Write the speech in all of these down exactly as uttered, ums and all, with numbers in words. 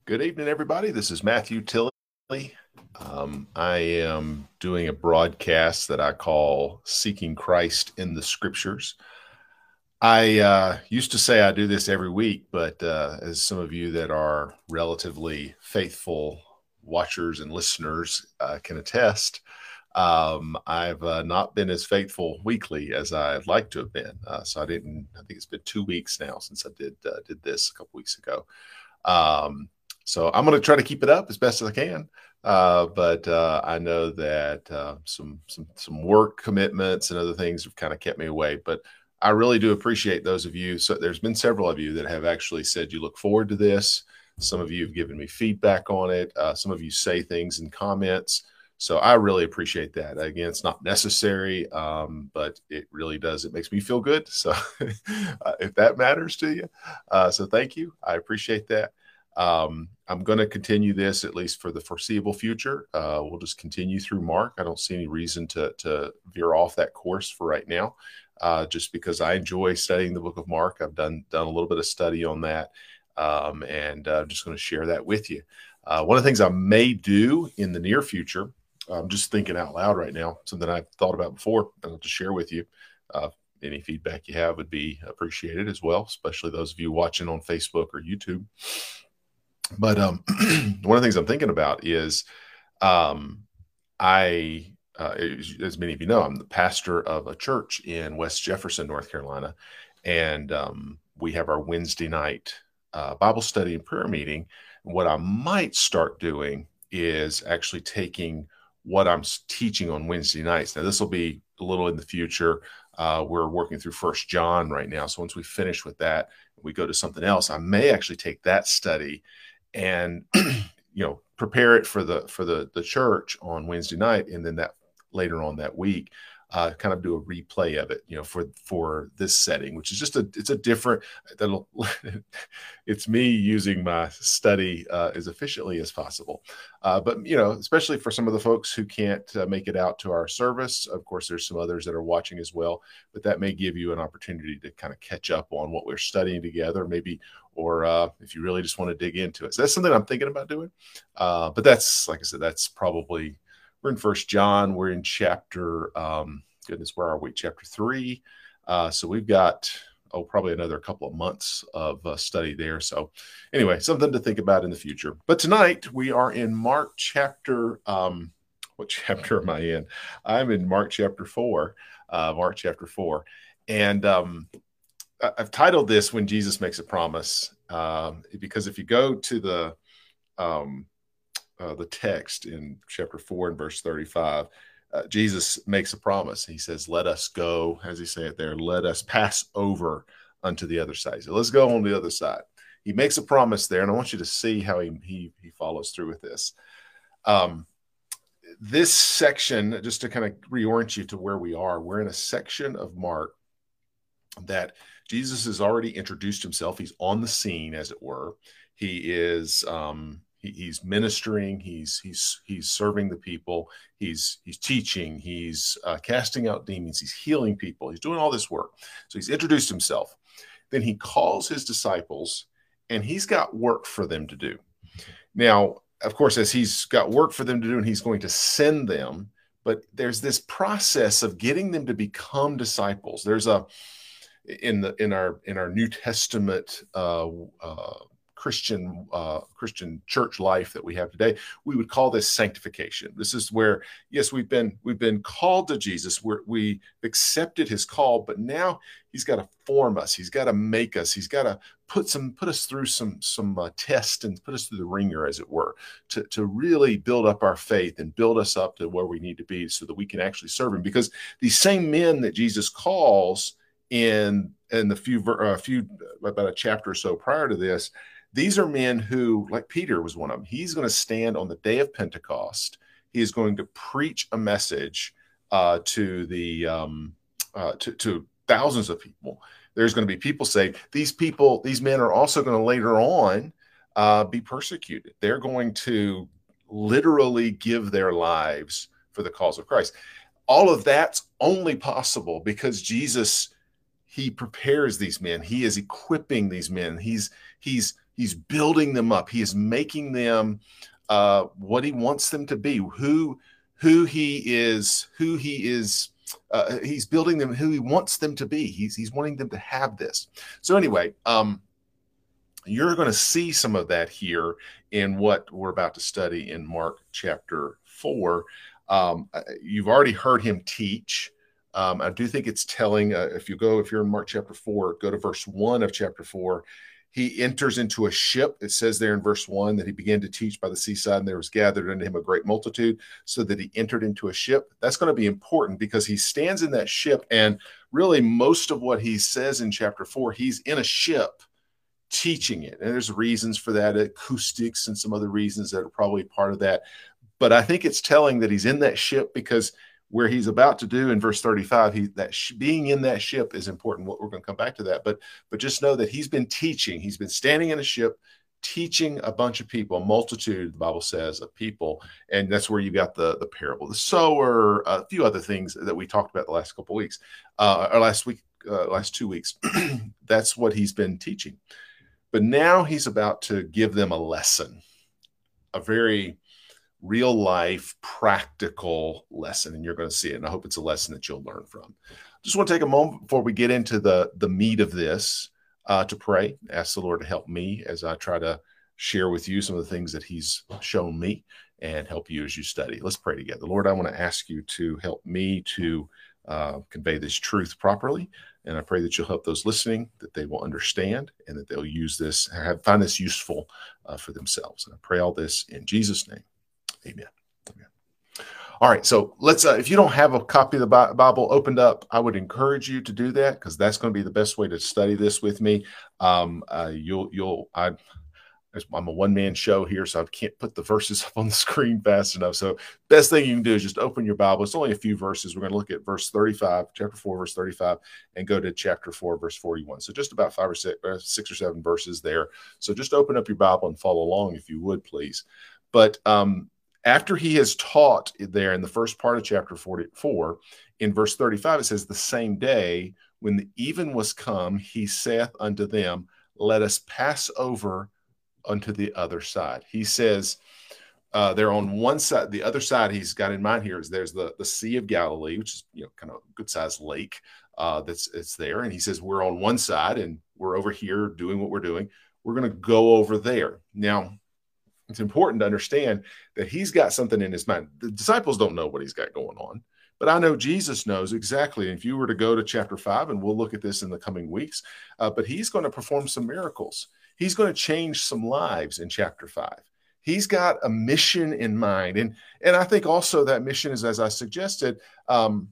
Good evening, everybody. This is Matthew Tilley. Um, I am doing a broadcast that I call Seeking Christ in the Scriptures. I uh, used to say I do this every week, but uh, as some of you that are relatively faithful watchers and listeners uh, can attest, um, I've uh, not been as faithful weekly as I'd like to have been. Uh, so I didn't, I think it's been two weeks now since I did, uh, did this a couple weeks ago. Um, so I'm going to try to keep it up as best as I can. Uh, but uh, I know that uh, some some some work commitments and other things have kind of kept me away. But I really do appreciate those of you. So there's been several of you that have actually said you look forward to this. Some of you have given me feedback on it. Uh, some of you say things in comments. So I really appreciate that. Again, it's not necessary, um, but it really does. It makes me feel good. So uh, if that matters to you, uh, so thank you. I appreciate that. Um, I'm going to continue this at least for the foreseeable future. Uh, we'll just continue through Mark. I don't see any reason to, to veer off that course for right now, uh, just because I enjoy studying the book of Mark. I've done, done a little bit of study on that, um, and uh, I'm just going to share that with you. Uh, one of the things I may do in the near future, I'm just thinking out loud right now, something I've thought about before, and I'll just share with you. Uh, any feedback you have would be appreciated as well, especially those of you watching on Facebook or YouTube. But um, one of the things I'm thinking about is um, I, uh, as, as many of you know, I'm the pastor of a church in West Jefferson, North Carolina. And um, we have our Wednesday night uh, Bible study and prayer meeting. What I might start doing is actually taking what I'm teaching on Wednesday nights. Now, this will be a little in the future. Uh, we're working through First John right now. So once we finish with that, we go to something else. I may actually take that study and you know prepare it for the for the the church on Wednesday night, and then that later on that week uh kind of do a replay of it, you know for for this setting, which is just a it's a different that'll it's me using my study uh as efficiently as possible, uh but you know especially for some of the folks who can't uh, make it out to our service. Of course, there's some others that are watching as well, but that may give you an opportunity to kind of catch up on what we're studying together, maybe, or uh, if you really just want to dig into it. So that's something I'm thinking about doing. Uh, but that's, like I said, that's probably, we're in First John. We're in chapter, um, goodness, where are we? Chapter three. Uh, so we've got, oh, probably another couple of months of uh, study there. So anyway, something to think about in the future. But tonight we are in Mark chapter, um, what chapter am I in? I'm in Mark chapter four, uh, Mark chapter four. And um, I've titled this "When Jesus Makes a Promise," um, because if you go to the um, uh, the text in chapter four and verse thirty-five, uh, Jesus makes a promise. He says, "Let us go," as he say it there, "Let us pass over unto the other side." So let's go on the other side. He makes a promise there, and I want you to see how he he, he follows through with this. Um, this section, just to kind of reorient you to where we are, we're in a section of Mark that Jesus has already introduced himself. He's on the scene, as it were. He is um, he, he's ministering. He's he's he's serving the people. He's he's teaching. He's uh, casting out demons. He's healing people. He's doing all this work. So he's introduced himself. Then he calls his disciples, and he's got work for them to do. Now, of course, as he's got work for them to do, and he's going to send them, but there's this process of getting them to become disciples. There's a in the in our in our New Testament uh, uh, Christian uh, Christian church life that we have today, we would call this sanctification. This is where, yes, we've been we've been called to Jesus. We're, we accepted his call, but now he's got to form us. He's got to make us. He's got to put some put us through some some uh, tests and put us through the ringer, as it were, to to really build up our faith and build us up to where we need to be, so that we can actually serve him. Because these same men that Jesus calls in in the few a uh, few about a chapter or so prior to this, these are men who, like Peter was one of them. He's going to stand on the day of Pentecost. He is going to preach a message uh, to the um, uh, to, to thousands of people. There's going to be people saved. These people, these men are also going to later on uh, be persecuted. They're going to literally give their lives for the cause of Christ. All of that's only possible because Jesus, he prepares these men. He is equipping these men. He's he's He's building them up. He is making them uh, what he wants them to be, who, who he is, who he is. Uh, he's building them who he wants them to be. He's, he's wanting them to have this. So anyway, um, you're going to see some of that here in what we're about to study in Mark chapter four. Um, you've already heard him teach. Um, I do think it's telling, uh, if you go, if you're in Mark chapter four, go to verse one of chapter four. He enters into a ship. It says there in verse one that he began to teach by the seaside, and there was gathered unto him a great multitude, so that he entered into a ship. That's going to be important because he stands in that ship, and really most of what he says in chapter four, he's in a ship teaching it. And there's reasons for that, acoustics and some other reasons that are probably part of that. But I think it's telling that he's in that ship because where he's about to do in verse thirty-five, he, that sh- being in that ship is important. We're going to come back to that. But, but just know that he's been teaching. He's been standing in a ship teaching a bunch of people, a multitude, the Bible says, of people. And that's where you got the, the parable, the sower, a few other things that we talked about the last couple of weeks, uh, or last week, uh, last two weeks. That's what he's been teaching. But now he's about to give them a lesson, a very real life, practical lesson, and you're going to see it. And I hope it's a lesson that you'll learn from. Just want to take a moment before we get into the, the meat of this uh, to pray, ask the Lord to help me as I try to share with you some of the things that he's shown me and help you as you study. Let's pray together. Lord, I want to ask you to help me to uh, convey this truth properly. And I pray that you'll help those listening, that they will understand and that they'll use this, have, find this useful uh, for themselves. And I pray all this in Jesus' name. Amen. Amen. All right. So let's, uh, if you don't have a copy of the Bible opened up, I would encourage you to do that because that's going to be the best way to study this with me. Um, uh, you'll, you'll, I, I'm a one-man show here, so I can't put the verses up on the screen fast enough. So best thing you can do is just open your Bible. It's only a few verses. We're going to look at verse thirty-five, chapter four, verse thirty-five, and go to chapter four, verse forty-one. So just about five or six, or six or seven verses there. So just open up your Bible and follow along if you would, please. But um, after he has taught there in the first part of chapter forty-four, in verse thirty-five, it says, the same day when the even was come, he saith unto them, let us pass over unto the other side. He says uh, they're on one side. The other side he's got in mind here is there's the, the Sea of Galilee, which is, you know, kind of a good sized lake uh, that's it's there. And he says, we're on one side and we're over here doing what we're doing. We're going to go over there. Now, it's important to understand that he's got something in his mind. The disciples don't know what he's got going on, but I know Jesus knows exactly. If you were to go to chapter five, and we'll look at this in the coming weeks, uh, but he's going to perform some miracles. He's going to change some lives in chapter five. He's got a mission in mind. And, and I think also that mission is, as I suggested, um,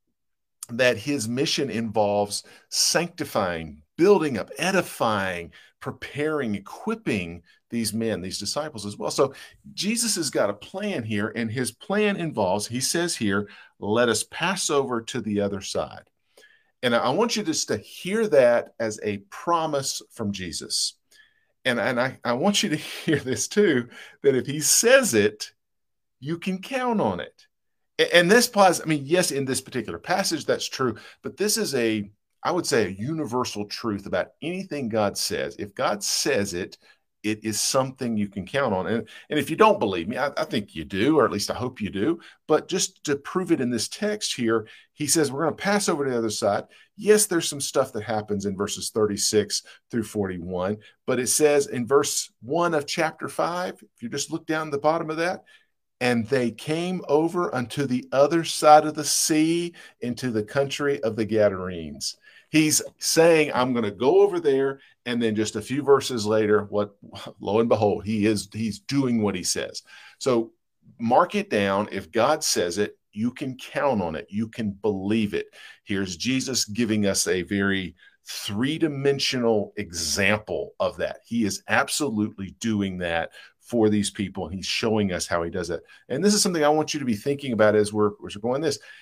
that his mission involves sanctifying, building up, edifying, preparing, equipping these men, these disciples as well. So Jesus has got a plan here, and his plan involves, he says here, let us pass over to the other side. And I want you just to hear that as a promise from Jesus. And, and I, I want you to hear this too, that if he says it, you can count on it. And, and this applies, I mean, yes, in this particular passage, that's true, but this is a, I would say, a universal truth about anything God says. If God says it, it is something you can count on. And, and if you don't believe me, I, I think you do, or at least I hope you do. But just to prove it in this text here, he says we're going to pass over to the other side. Yes, there's some stuff that happens in verses thirty-six through forty-one, but it says in verse one of chapter five, if you just look down the bottom of that, and they came over unto the other side of the sea into the country of the Gadarenes. He's saying, I'm going to go over there. And then just a few verses later, what, lo and behold, he is, he's doing what he says. So mark it down. If God says it, you can count on it. You can believe it. Here's Jesus giving us a very three-dimensional example of that. He is absolutely doing that for these people, and he's showing us how he does it. And this is something I want you to be thinking about as we're, as we're going this.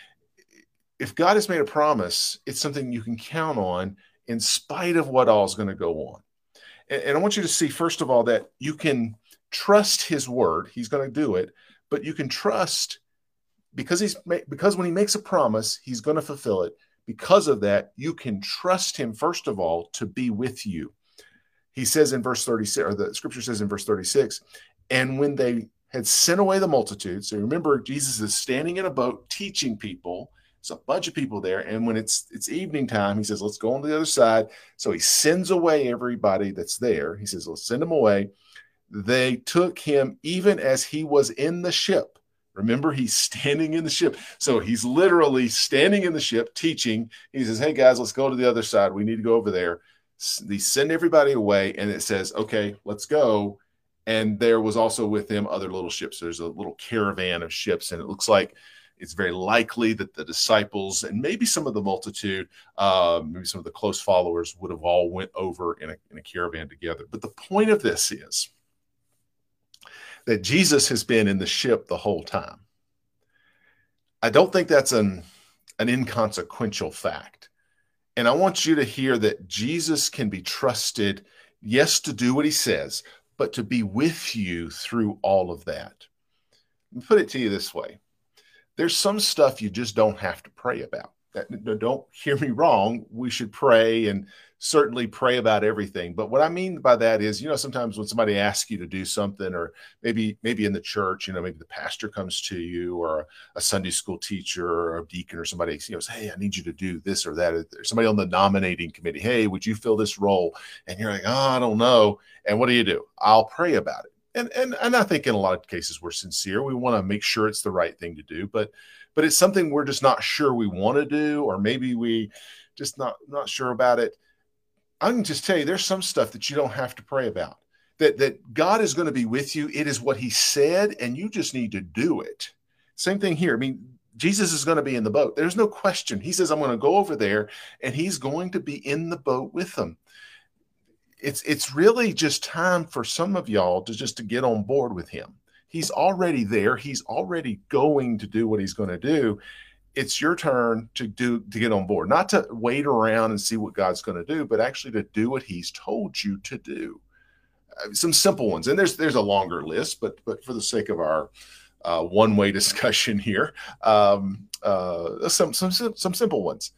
If God has made a promise, it's something you can count on in spite of what all is going to go on. And, and I want you to see, first of all, that you can trust his word. He's going to do it, but you can trust because he's because when he makes a promise, he's going to fulfill it. Because of that, you can trust him, first of all, to be with you. he says in verse thirty-six, or the scripture says in verse thirty-six, and when they had sent away the multitude, so remember, Jesus is standing in a boat teaching people. There's a bunch of people there. And when it's it's evening time, he says, let's go on to the other side. So he sends away everybody that's there. He says, let's send them away. They took him even as he was in the ship. Remember, he's standing in the ship. So he's literally standing in the ship teaching. He says, hey, guys, let's go to the other side. We need to go over there. They send everybody away, and it says, okay, let's go. And there was also with them other little ships. There's a little caravan of ships, and it looks like it's very likely that the disciples and maybe some of the multitude, uh, maybe some of the close followers would have all went over in a, in a caravan together. But the point of this is that Jesus has been in the ship the whole time. I don't think that's an, an inconsequential fact. And I want you to hear that Jesus can be trusted, yes, to do what he says, but to be with you through all of that. Let me put it to you this way. There's some stuff you just don't have to pray about. Don't hear me wrong. We should pray and certainly pray about everything. But what I mean by that is, you know, sometimes when somebody asks you to do something, or maybe maybe in the church, you know, maybe the pastor comes to you, or a Sunday school teacher or a deacon or somebody, you know, says, hey, I need you to do this or that. Or somebody on the nominating committee, hey, would you fill this role? And you're like, oh, I don't know. And what do you do? I'll pray about it. And, and, and I think in a lot of cases we're sincere. We want to make sure it's the right thing to do, but but it's something we're just not sure we want to do, or maybe we just not not sure about it. I can just tell you, there's some stuff that you don't have to pray about. That that God is going to be with you. It is what he said, and you just need to do it. Same thing here. I mean, Jesus is going to be in the boat. There's no question. He says, I'm going to go over there, and he's going to be in the boat with them. It's it's really just time for some of y'all to just to get on board with him. He's already there. He's already going to do what he's going to do. It's your turn to do to get on board, not to wait around and see what God's going to do, but actually to do what he's told you to do. Uh, some simple ones, and there's there's a longer list, but but for the sake of our uh, one-way discussion here, um, uh, some some some simple ones.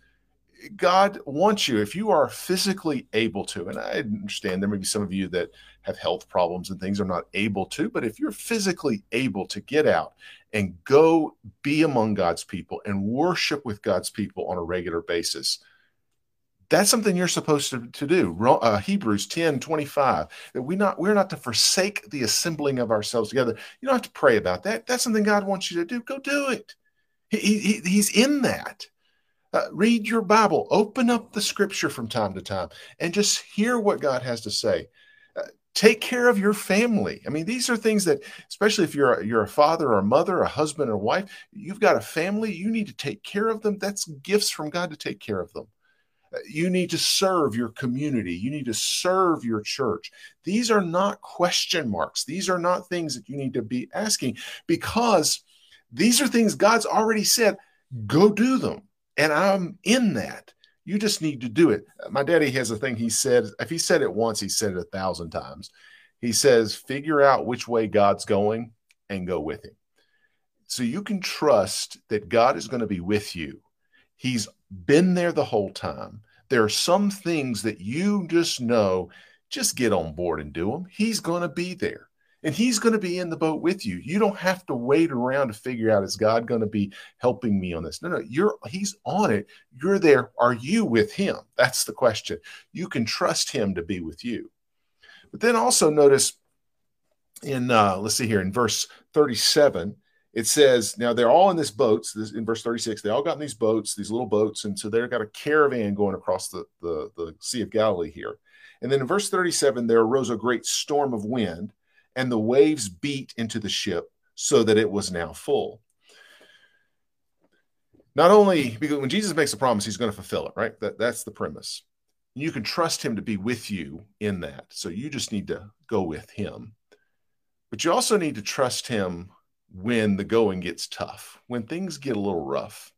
God wants you, if you are physically able to, and I understand there may be some of you that have health problems and things are not able to, but if you're physically able to get out and go be among God's people and worship with God's people on a regular basis, that's something you're supposed to, to do. Uh, Hebrews ten twenty-five, that we not, we're not to forsake the assembling of ourselves together. You don't have to pray about that. That's something God wants you to do. Go do it. He, he, he's in that. Uh, read your Bible, open up the scripture from time to time, and just hear what God has to say. Uh, take care of your family. I mean, these are things that, especially if you're a, you're a father or a mother, a husband or wife, you've got a family, you need to take care of them. That's gifts from God to take care of them. Uh, you need to serve your community. You need to serve your church. These are not question marks. These are not things that you need to be asking, because these are things God's already said, go do them. And I'm in that. You just need to do it. My daddy has a thing he said, if he said it once, he said it a thousand times. He says, figure out which way God's going and go with him. So you can trust that God is going to be with you. He's been there the whole time. There are some things that you just know, just get on board and do them. He's going to be there. And he's going to be in the boat with you. You don't have to wait around to figure out, is God going to be helping me on this? No, no, you're, he's on it. You're there. Are you with him? That's the question. You can trust him to be with you. But then also notice in, uh, let's see here, in verse thirty-seven, it says, now they're all in this boats. This, in verse thirty-six, they all got in these boats, these little boats. And so they've got a caravan going across the, the, the Sea of Galilee here. And then in verse thirty-seven, there arose a great storm of wind, and the waves beat into the ship so that it was now full. Not only, because when Jesus makes a promise, he's going to fulfill it, right? That, that's the premise. You can trust him to be with you in that. So you just need to go with him. But you also need to trust him when the going gets tough, when things get a little rough.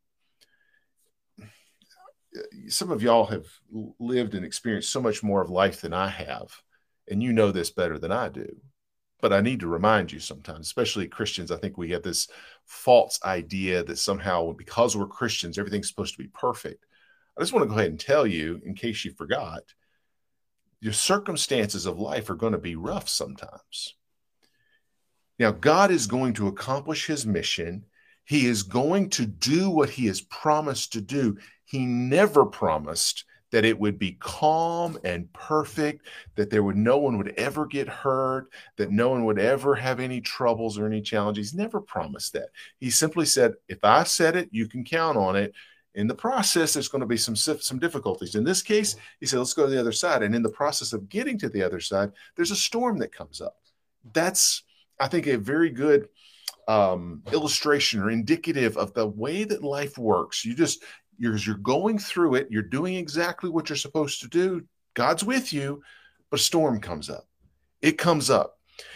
Some of y'all have lived and experienced so much more of life than I have, and you know this better than I do. But I need to remind you sometimes, especially Christians, I think we have this false idea that somehow because we're Christians, everything's supposed to be perfect. I just want to go ahead and tell you, in case you forgot, Your circumstances of life are going to be rough sometimes. Now, God is going to accomplish his mission. He is going to do what he has promised to do. He never promised that it would be calm and perfect, that there would no one would ever get hurt, that no one would ever have any troubles or any challenges. He's never promised that. He simply said, if I said it, you can count on it. In the process, there's going to be some, some difficulties. In this case, he said, let's go to the other side. And in the process of getting to the other side, there's a storm that comes up. That's, I think, a very good um, illustration or indicative of the way that life works. You just, you're, you're going through it. You're doing exactly what you're supposed to do. God's with you, but a storm comes up. It comes up.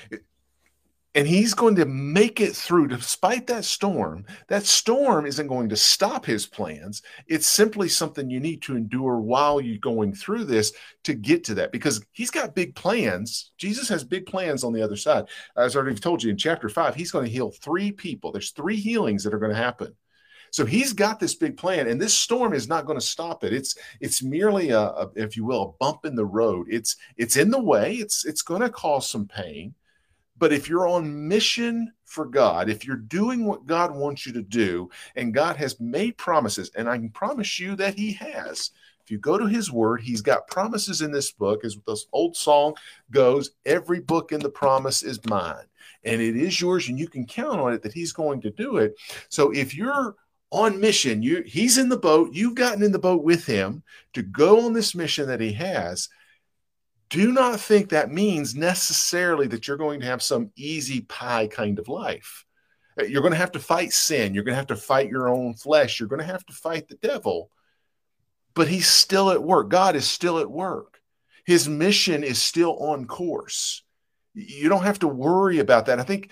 And he's going to make it through despite that storm. That storm isn't going to stop his plans. It's simply something you need to endure while you're going through this to get to that, because he's got big plans. Jesus has big plans on the other side. As I already told you in chapter five, he's going to heal three people. There's three healings that are going to happen. So he's got this big plan, and this storm is not going to stop it. It's it's merely a, a if you will, a bump in the road. It's it's in the way. It's it's going to cause some pain. But if you're on mission for God, if you're doing what God wants you to do, and God has made promises, and I can promise you that he has. If you go to his word, he's got promises in this book. As this old song goes, every book in the promise is mine. And it is yours, and you can count on it that he's going to do it. So if you're on mission, you he's in the boat, you've gotten in the boat with him to go on this mission that he has. Do not think that means necessarily that you're going to have some easy pie kind of life. You're going to have to fight sin. You're going to have to fight your own flesh. You're going to have to fight the devil. But he's still at work. God is still at work. His mission is still on course. You don't have to worry about that. I think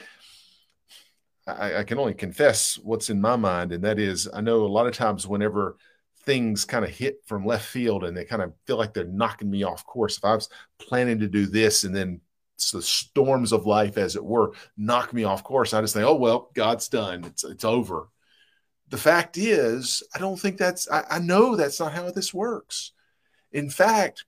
I, I can only confess what's in my mind, and that is, I know a lot of times whenever things kind of hit from left field and they kind of feel like they're knocking me off course. If I was planning to do this and then the storms of life, as it were, knock me off course, I just think, oh, well, God's done. It's, it's over. The fact is, I don't think that's, I, I know that's not how this works. In fact,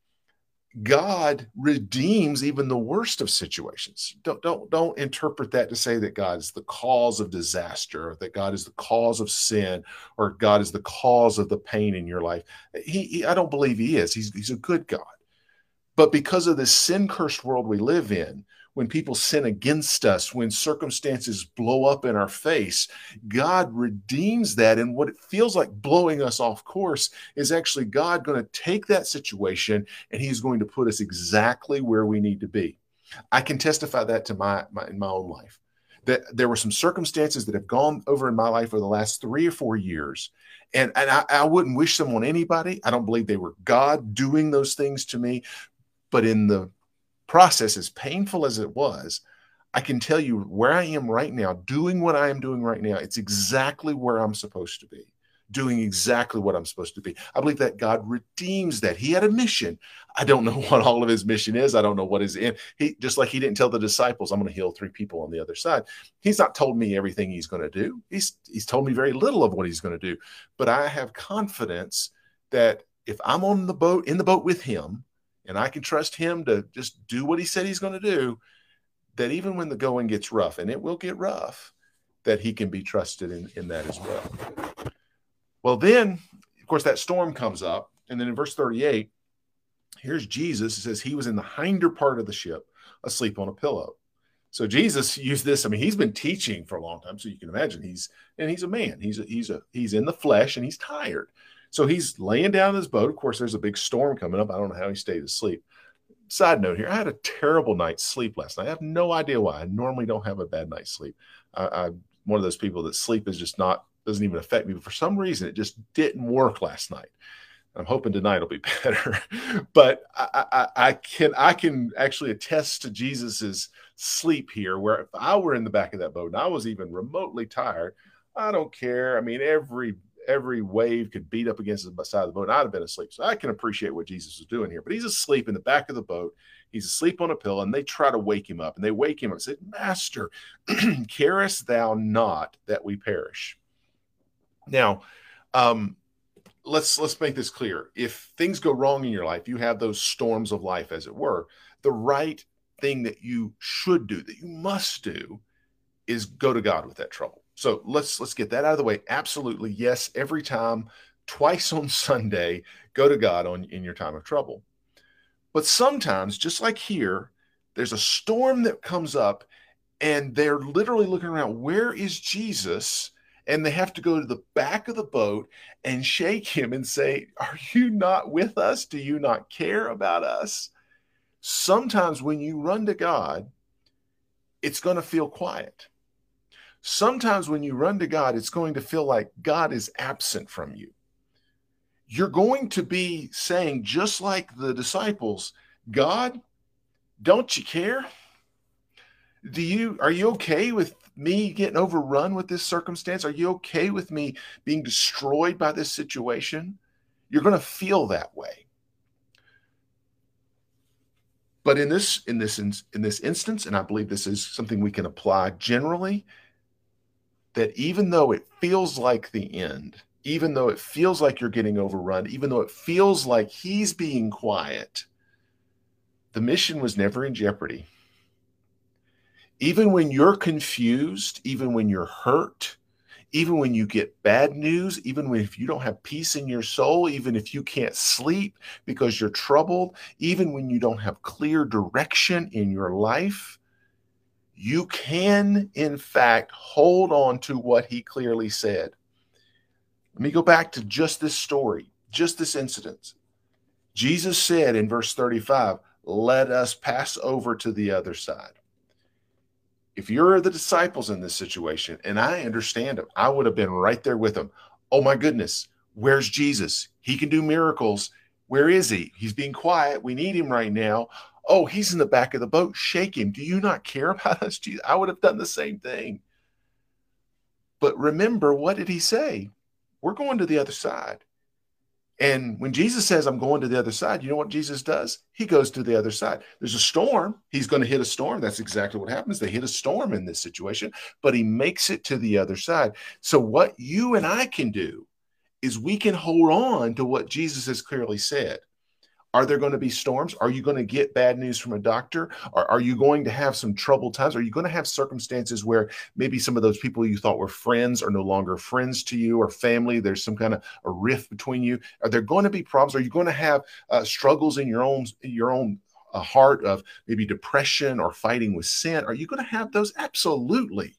God redeems even the worst of situations. Don't, don't, don't interpret that to say that God is the cause of disaster, or that God is the cause of sin, or God is the cause of the pain in your life. He, he I don't believe he is. He's, he's a good God. But because of this sin-cursed world we live in, when people sin against us, when circumstances blow up in our face, God redeems that. And what it feels like blowing us off course is actually God going to take that situation and he's going to put us exactly where we need to be. I can testify that to my, my in my own life, that there were some circumstances that have gone over in my life over the last three or four years. And, and I, I wouldn't wish them on anybody. I don't believe they were God doing those things to me. But in the process, as painful as it was, I can tell you where I am right now, doing what I am doing right now. It's exactly where I'm supposed to be, doing exactly what I'm supposed to be. I believe that God redeems that. He had a mission. I don't know what all of his mission is. I don't know what is in. He, just like he didn't tell the disciples, I'm going to heal three people on the other side. He's not told me everything he's going to do. He's, he's told me very little of what he's going to do. But I have confidence that if I'm on the boat, in the boat with him, and I can trust him to just do what he said he's going to do, that even when the going gets rough, and it will get rough, that he can be trusted in, in that as well. Well, then, of course, that storm comes up. And then in verse thirty-eight, here's Jesus. It says he was in the hinder part of the ship, asleep on a pillow. So Jesus used this. I mean, he's been teaching for a long time. So you can imagine he's, and he's a man. He's a, he's a, he's in the flesh and he's tired. So he's laying down in his boat. Of course, there's a big storm coming up. I don't know how he stayed asleep. Side note here, I had a terrible night's sleep last night. I have no idea why. I normally don't have a bad night's sleep. I, I'm one of those people that sleep is just not, doesn't even affect me. But for some reason, it just didn't work last night. I'm hoping tonight will be better. But I, I, I can I can actually attest to Jesus's sleep here, where if I were in the back of that boat and I was even remotely tired, I don't care. I mean, every every wave could beat up against the side of the boat, and I'd have been asleep. So I can appreciate what Jesus is doing here. But he's asleep in the back of the boat. He's asleep on a pillow, and they try to wake him up. And they wake him up and say, Master, carest thou not that we perish? Now, um, let's let's make this clear. If things go wrong in your life, you have those storms of life, as it were. The right thing that you should do, that you must do, is go to God with that trouble. So let's let's get that out of the way. Absolutely, yes, every time, twice on Sunday, go to God on in your time of trouble. But sometimes, just like here, there's a storm that comes up, and they're literally looking around, where is Jesus? And they have to go to the back of the boat and shake him and say, are you not with us? Do you not care about us? Sometimes when you run to God, it's going to feel quiet. Sometimes when you run to God, it's going to feel like God is absent from you. You're going to be saying, just like the disciples, God, don't you care? Do you, are you okay with me getting overrun with this circumstance? Are you okay with me being destroyed by this situation? You're going to feel that way. But in this, in this, in, in this instance, and I believe this is something we can apply generally, that even though it feels like the end, even though it feels like you're getting overrun, even though it feels like he's being quiet, the mission was never in jeopardy. Even when you're confused, even when you're hurt, even when you get bad news, even when if you don't have peace in your soul, even if you can't sleep because you're troubled, even when you don't have clear direction in your life, you can, in fact, hold on to what he clearly said. Let me go back to just this story, just this incident. Jesus said in verse thirty-five, let us pass over to the other side. If you're the disciples in this situation, and I understand them, I would have been right there with them. Oh my goodness, where's Jesus? He can do miracles. Where is he? He's being quiet. We need him right now. Oh, he's in the back of the boat. Shake him. Do you not care about us, Jesus? I would have done the same thing. But remember, what did he say? We're going to the other side. And when Jesus says, I'm going to the other side, you know what Jesus does? He goes to the other side. There's a storm. He's going to hit a storm. That's exactly what happens. They hit a storm in this situation, but he makes it to the other side. So what you and I can do is we can hold on to what Jesus has clearly said. Are there going to be storms? Are you going to get bad news from a doctor? Or are you going to have some troubled times? Are you going to have circumstances where maybe some of those people you thought were friends are no longer friends to you, or family? There's some kind of a rift between you. Are there going to be problems? Are you going to have uh, struggles in your own, your own uh, heart of maybe depression or fighting with sin? Are you going to have those? Absolutely.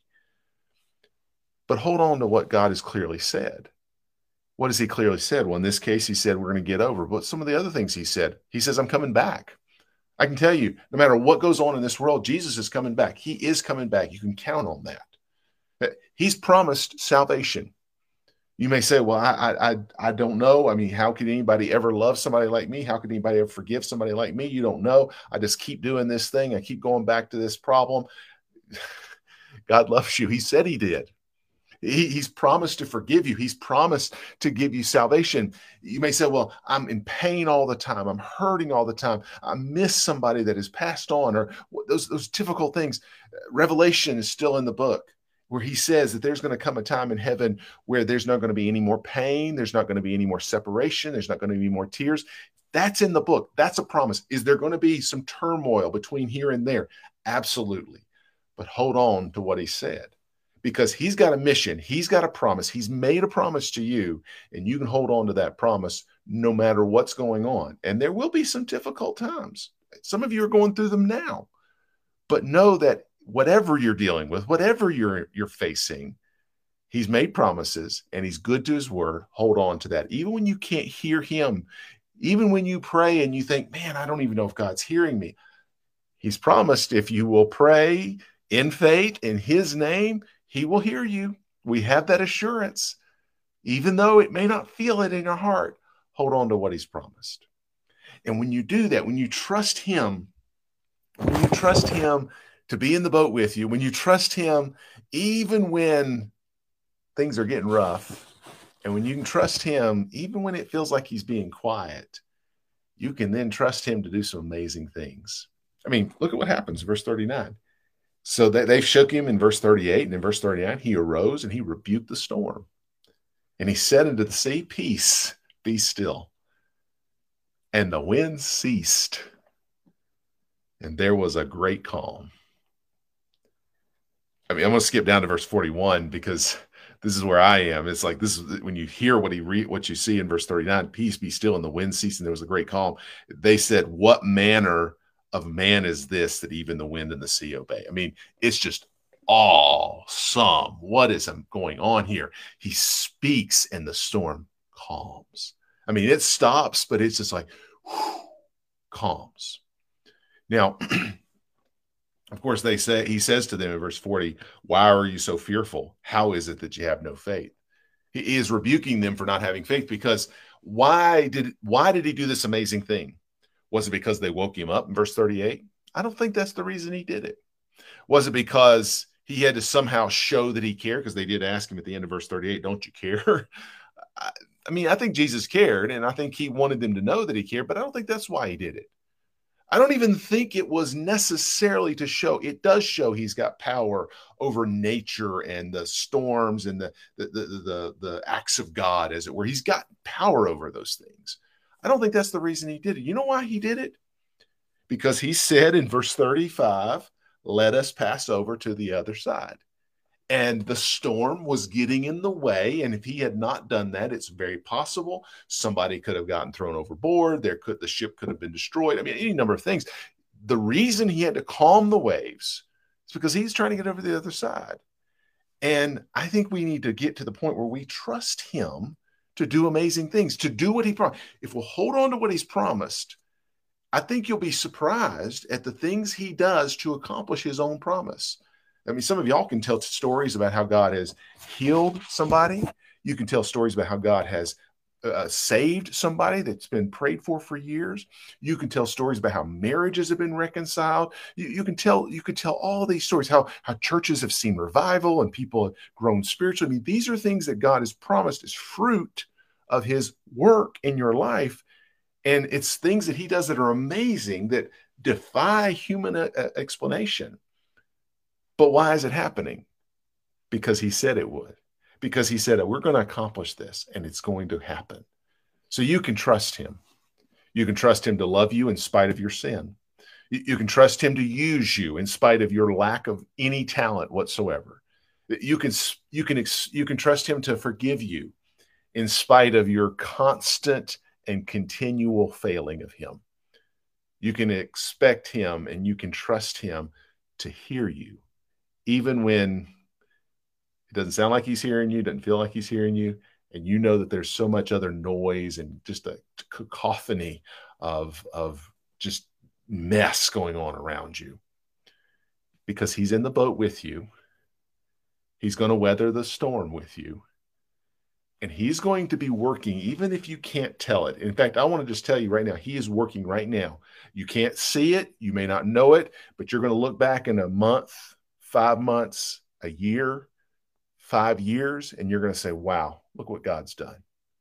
But hold on to what God has clearly said. What has he clearly said? Well, in this case, he said, we're going to get over. But some of the other things he said, he says, I'm coming back. I can tell you, no matter what goes on in this world, Jesus is coming back. He is coming back. You can count on that. He's promised salvation. You may say, well, I, I, I don't know. I mean, how could anybody ever love somebody like me? How could anybody ever forgive somebody like me? You don't know. I just keep doing this thing. I keep going back to this problem. God loves you. He said he did. He, he's promised to forgive you. He's promised to give you salvation. You may say, well, I'm in pain all the time. I'm hurting all the time. I miss somebody that has passed on, or those, those difficult things. Revelation is still in the book where he says that there's going to come a time in heaven where there's not going to be any more pain. There's not going to be any more separation. There's not going to be more tears. That's in the book. That's a promise. Is there going to be some turmoil between here and there? Absolutely. But hold on to what he said. Because he's got a mission. He's got a promise. He's made a promise to you, and you can hold on to that promise no matter what's going on. And there will be some difficult times. Some of you are going through them now. But know that whatever you're dealing with, whatever you're, you're facing, he's made promises, and he's good to his word. Hold on to that. Even when you can't hear him, even when you pray and you think, man, I don't even know if God's hearing me. He's promised if you will pray in faith in his name, he will hear you. We have that assurance. Even though it may not feel it in your heart, hold on to what he's promised. And when you do that, when you trust him, when you trust him to be in the boat with you, when you trust him, even when things are getting rough, and when you can trust him, even when it feels like he's being quiet, you can then trust him to do some amazing things. I mean, look at what happens, verse thirty-nine. So they, they shook him in verse thirty-eight, and in verse thirty-nine, he arose and he rebuked the storm. And he said unto the sea, peace, be still. And the wind ceased, and there was a great calm. I mean, I'm going to skip down to verse forty-one because this is where I am. It's like this is when you hear what he read, what you see in verse thirty-nine, peace be still, and the wind ceased, and there was a great calm. They said, what manner of man is this that even the wind and the sea obey? I mean, it's just awesome. What is going on here? He speaks and the storm calms. I mean, it stops, but it's just like whew, calms. Now, of course, they say, he says to them in verse forty, why are you so fearful? How is it that you have no faith? He is rebuking them for not having faith, because why did, why did he do this amazing thing? Was it because they woke him up in verse thirty-eight? I don't think that's the reason he did it. Was it because he had to somehow show that he cared? Because they did ask him at the end of verse thirty-eight, don't you care? I mean, I think Jesus cared, and I think he wanted them to know that he cared, but I don't think that's why he did it. I don't even think it was necessarily to show. It does show he's got power over nature and the storms and the, the, the, the, the acts of God, as it were. He's got power over those things. I don't think that's the reason he did it. You know why he did it? Because he said in verse thirty-five, let us pass over to the other side. And the storm was getting in the way. And if he had not done that, it's very possible somebody could have gotten thrown overboard. There could, the ship could have been destroyed. I mean, any number of things. The reason he had to calm the waves is because he's trying to get over the other side. And I think we need to get to the point where we trust him to do amazing things, to do what he promised. If we'll hold on to what he's promised, I think you'll be surprised at the things he does to accomplish his own promise. I mean, some of y'all can tell stories about how God has healed somebody. You can tell stories about how God has uh, saved somebody that's been prayed for for years. You can tell stories about how marriages have been reconciled. You, you can tell you can tell all these stories, how, how churches have seen revival and people have grown spiritually. I mean, these are things that God has promised as fruit of his work in your life. And it's things that he does that are amazing, that defy human uh, explanation. But why is it happening? Because he said it would. Because he said, we're going to accomplish this, and it's going to happen. So you can trust him. You can trust him to love you in spite of your sin. You can trust him to use you in spite of your lack of any talent whatsoever. You can, you can, you can trust him to forgive you in spite of your constant and continual failing of him. You can expect him and you can trust him to hear you. Even when it doesn't sound like he's hearing you, doesn't feel like he's hearing you, and you know that there's so much other noise and just a cacophony of, of just mess going on around you. Because he's in the boat with you. He's going to weather the storm with you. And he's going to be working, even if you can't tell it. In fact, I want to just tell you right now, he is working right now. You can't see it. You may not know it, but you're going to look back in a month, five months, a year, five years, and you're going to say, wow, look what God's done.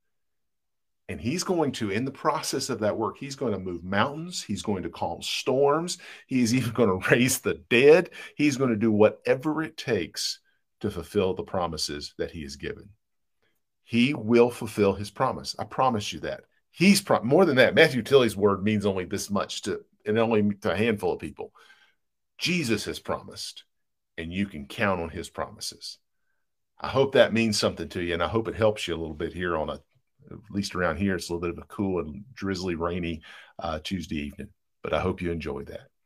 And he's going to, in the process of that work, he's going to move mountains. He's going to calm storms. He's even going to raise the dead. He's going to do whatever it takes to fulfill the promises that he has given. He will fulfill his promise. I promise you that. He's pro- more than that. Matthew Tilley's word means only this much to, and only to a handful of people. Jesus has promised, and you can count on his promises. I hope that means something to you, and I hope it helps you a little bit here on a, at least around here, it's a little bit of a cool and drizzly, rainy uh, Tuesday evening. But I hope you enjoyed that.